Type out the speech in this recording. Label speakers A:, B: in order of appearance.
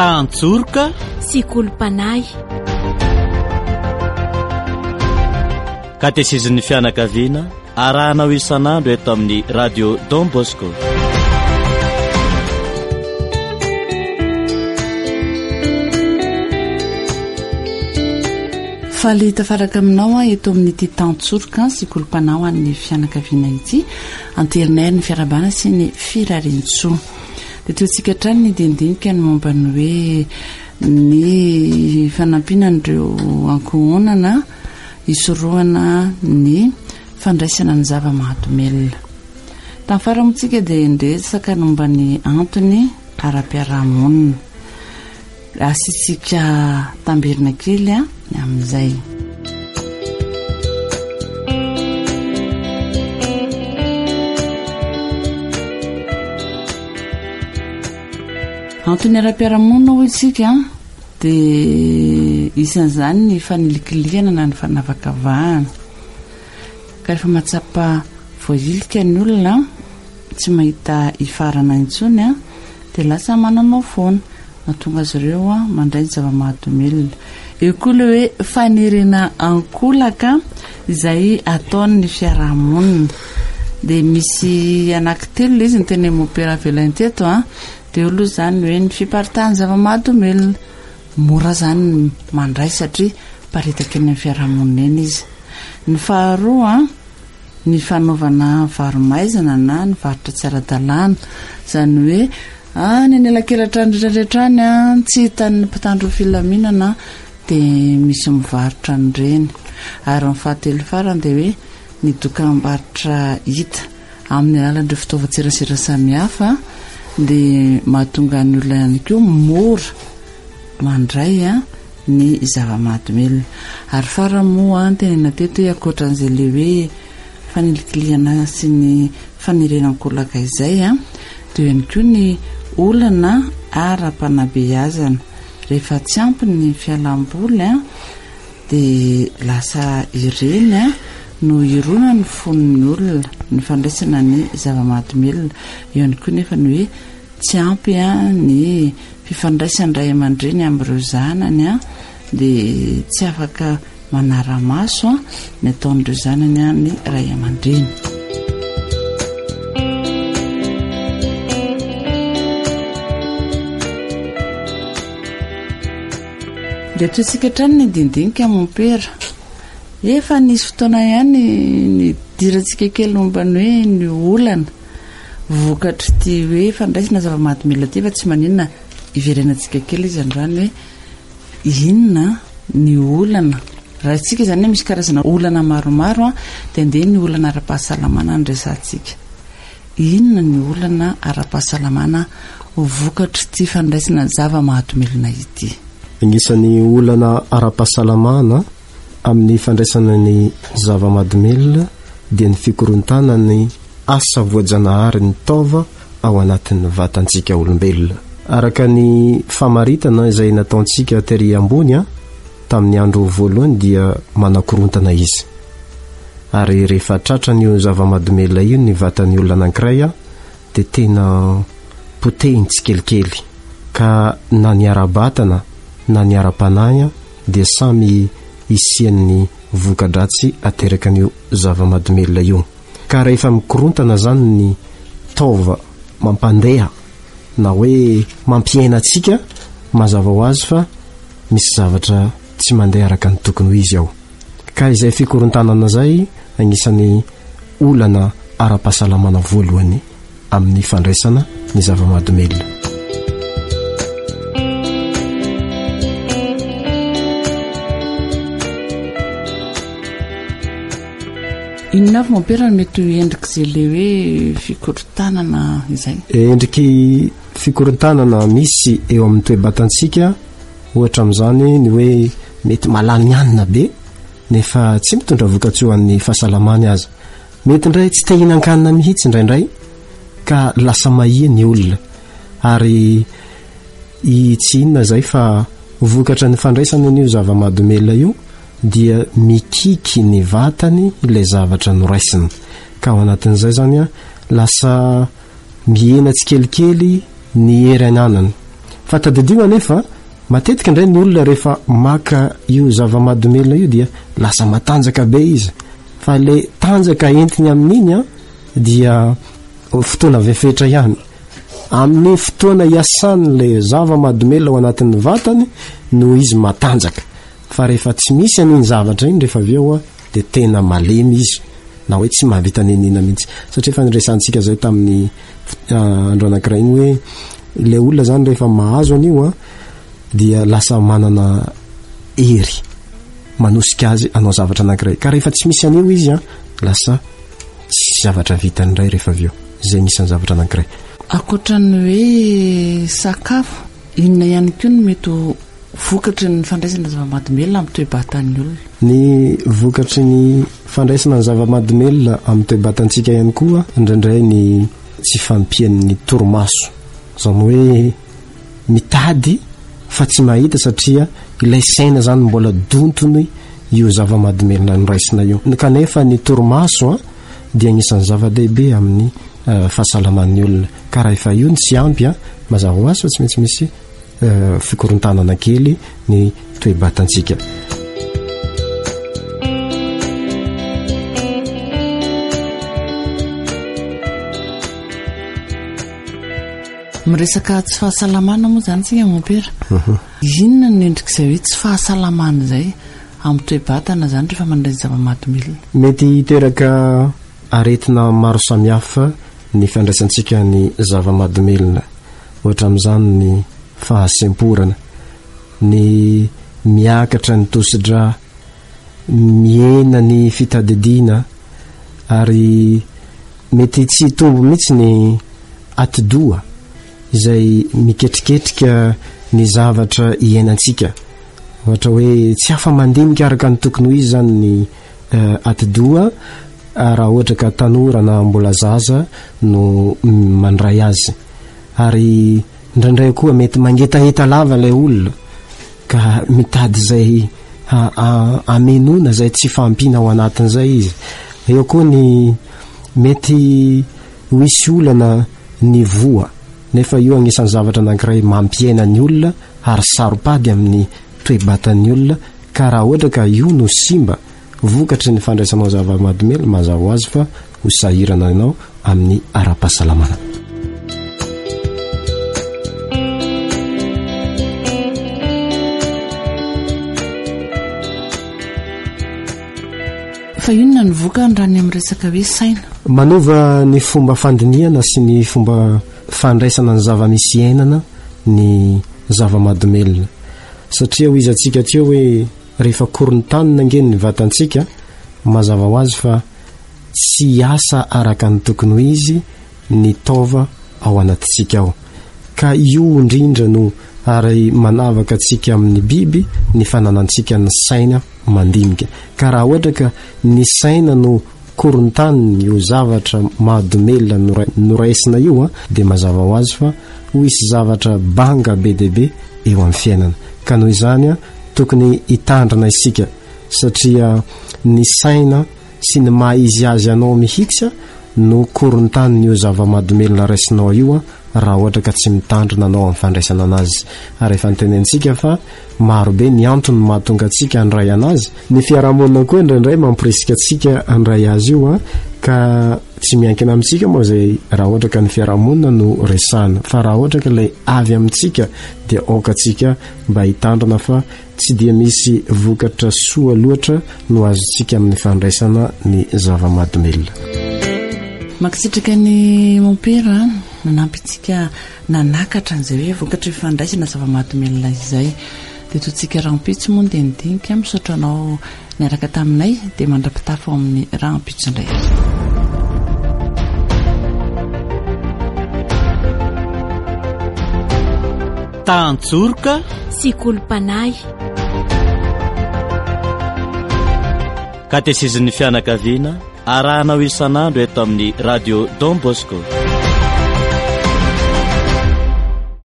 A: tantsorika
B: sy kolompanay.
A: katesezin'ny fianakaviana arahanao isan'andro eto amin'ny radio Don Bosco.
C: faly tafaraka aminao eto amin'ity tantsorika sy kolompanao amin'ny fianakaviana ity anterinay ny fiarabana sy ny firarintsoa. Dia toantsika trany ny dindinika ny momba ny hoe ny fanampinan'ireo ankohonana isoroana ny fandraisana ny zava-mahadomelona. Tamin'ny faramontsika dia ndresaka momba ny antony ara-piarahamonina. Asitsika tambirina kely amin'izay. Antony ara-piarahamonina ho isika dia isan'izany ny fanilikiliana na ny fanavakavahana. Ka rehefa mahatsapa voailika ny olona tsy mahita ifarana intsony dia lasa mananao foana mahatonga azy ireo mandray ny zava-mahadomelona. Eo koa ilay hoe fanirina ankolaka izay ataon'ny fiarahamonina. Dia misy anankitelo ilay izy ny teny mopera velany teto dia olo izany hoe ny fiparitahan'ny zava-mahadomelona. Mora zany mandray satria paritaka eny amin'ny fiarahamonina eny izy. Ny faharoa ny fanaovana varomaizana na ny varotra tsy ara-dalàna, izany hoe ny anelakelatra ny rehetrarehetrany tsy hitan'ny mpitandro filaminana dia misy mivarotra an'ireny. Ary ny fahatelo farany dia hoe ny dokam-barotra hita amin'ny alalan'ireo fitaovan-tserasera samihafa dia mahatonga ny olona ihany koa mora mandray ny zava-mahadomelona. Ary faramoa tenena teto hoe akoatran'izay le hoe fanilikiliana sy ny fanirenan-kolaka izay dia ihany koa ny olana ara-panabeazana. Rehefa tsy ampy ny fialamboly dia lasa ireny no irona ny fon'ny olona ny fandraisana ny zava-mahadomelona. Ihany koa nefa ny hoe tsy ampy ny fifandraisany ray aman-dreny amin'ireo zanany dia tsy afaka manara-maso ny ataon'ireo zanany ny ray aman-dreny. Dia toantsika trany ny dindinika mompera efa nisy fotoana ihany ny dirantsika kely momba ny hoe ny olana vokatra ty hoe fandraisana zava-mahadomelona ty fa tsy maninona iverenantsika kely izy androany hoe inona ny olana. Raha itsika izany hoe misy karazana olana maromaro dia ndeha ny olana ara-pahasalamana nresantsika. Inona ny olana ara-pahasalamana vokatra ty fandraisana zava-mahadomelona ity?
D: Agnisan'ny olana ara-pahasalamana amin'ny fandraisana ny zava-mahadomelona dia ny fikorontana ny asa voajanahary ny taova ao anatin'ny vatantsika olombelona. Araka ny famaritana izay nataontsika tery ambony tamin'ny andro voalohany dia manakorontana izy. Ary rehefa tratra ny zava-mahadomelona io ny vatan'ny olona anankiray dia tena potehiny tsikelikely ka na ny ara-batana na ny ara-panahy dia samy isian'ny voka-dratsy ateraka an'io zava-mahadomelona io. Ka rehefa mikorontana zany ny taova mampandeha na hoe mampiaina antsika mazava ho azy fa misy zavatra tsy mandeha araka ny tokony ho izy ao. Ka izay fikorontanana zay agnisan'ny olana ara-pahasalamana voalohany amin'ny fandraisana ny zava-mahadomelona.
C: Inona avy mampera mety endriky izay le hoe fikorontanana izay?
D: Endriky fikorontanana misy eo amin'ny toe-batantsika ohatra amin'izany ny hoe mety malany anina be nefa tsy mitondra voka-tsoa an'ny fahasalamany azy. Mety indray tsy te hihinan-kanina mihitsy indraindray ka lasa mahia ny olona. Ary tsy inona zay fa vokatra ny fandraisana an'io zava-mahadomelona io dia mikiky ny vatany ilay zavatra noraisiny. Ka ao anatin'izay zany lasa miena tsikelikely ny hery ananany fa tadidina nefa matetika indray ny olona rehefa maka io zava-mahadomelona io dia lasa matanjaka be izy fa le tanjaka entiny amin'iny a dia fotoana vefetra ihany amin'ny fotoana iasan'le zava-mahadomelona ao anatin'ny vatany no izy matanjaka fa rehefa tsy misy an'iny zavatra iny rehefa aveo a dia tena malemy izy na hoe tsy mahavita nenina mihitsy satria efa niresantsika zay tamin'ny andro anankiray iny hoe le olona zany rehefa mahazo an'io a dia lasa manana hery manosika azy anao zavatra anankiray ka rehefa tsy misy an'io izy a lasa tsy zavatra vitany iray rehefa aveo zay misy ny zavatra anankiray
C: akoatrany hoe sakafo inona ihany koa no mety vokatry ny fandraisana zava-mahadomelona amin'ny toe-batan'ny olona
D: ny vokatry ny fandraisana ny zava-mahadomelona amin'ny toe-batantsika ihany koa indraindray ny tsy fampian'ny torimaso zany hoe mitady fa tsy mahita satria ilay saina zany mbola dontony io zava-mahadomelona noraisina io kanefa ny torimaso a dia agnisan'ny zava-dehibe amin'ny fahasalaman'ny olona ka raha efa io ny tsy ampy a mazava ho azy fa tsy maintsy misy fikorontanana kely ny toe-batantsika
C: miresaka tsy fahasalamana moa zany tsika mampera inona ny endrik'izay hoe tsy fahasalamana zay amin'ny toe-batana zany rehefa mandray zava-mahadomelona
D: mety hiteraka aretina maro samihafa ny fandraisantsika ny zava-mahadomelona ohatra amin'izany ny fahasemporana ny miakatra ny tosidra miena ny fitadidiana ary mety tsy tombo mihitsy ny atidoa izay miketriketrika ny zavatra iainantsika ohatra hoe tsy afa-mandinika araka ny tokony ho izy zany ny atidoa raha ohatra ka tanora na mbola zaza no mandray azy ary indraindray koa mety mangetaheta lava ilay olona ka mitady zay amenona zay tsy fampina ao anatin'izay izy eo koa ny mety hoisy olana ny voa nefa io agnisan'ny zavatra anankiray mampiaina ny olona ary saropady amin'ny toe-batan'ny olona ka raha ohatra ka io no simba vokatry ny fandraisanao zava-mahadomelona mazava ho azy fa ho sahirana ianao amin'ny ara-pahasalamana
C: fa inona ny vokany raha ny amin'ny resaka hoe saina
D: manova ny fomba fandiniana sy ny fomba fandraisana ny zava-misy ainana ny zava-mahadomelona satria ho izantsika teo hoe rehefa korontanina nge ny vatantsika mazava ho azy fa tsy asa araka ny tokony ho izy ny taova ao anatintsika ao ka io indrindra no ary manavaka antsika amin'ny biby ny fananantsika ny saina mandinika ka raha ohatra ka ny saina no korontaniny io zavatra mahadomelona noraisina io a dia mazava ho azy fa ho isy zavatra banga be dehibe eo amin'ny fiainana ka noho izany a tokony hitandrana isika satria ny saina sy ny maha izy azy anao mihitsy a no korontaniny io zava-mahadomelona raisinao io a raha ohatra ka tsy mitandrina anao amin'ny fandraisana anazy ary efa nitenentsika fa marobe ny antony mahatonga atsika andray anazy ny fiarahamonina koa indraindray mampirisika atsika andray azy io a ka tsy miankina amintsika moa zay raha ohatra ka ny fiarahamonina no resana fa raha ohatra ka ilay avy amintsika dia aokatsika mba hitandrina fa tsy dia misy vokatra soa loatra no azontsika amin'ny fandraisana ny zava-mahadomelona
C: makisitraka ny mompera nanampytsika nanakatra n'izay hoe vokatra fandraisana zava-mahadomelona izay dia totsika rahampitso moa dia nidinika misaotra anao niaraka taminay dia mandrapitafo amin'ny rahampitso indray
A: tantsorika
B: sy kolompanay
A: katesizin'ny fianakaviana arahanao isan'andro eto amin'ny radio Don Bosco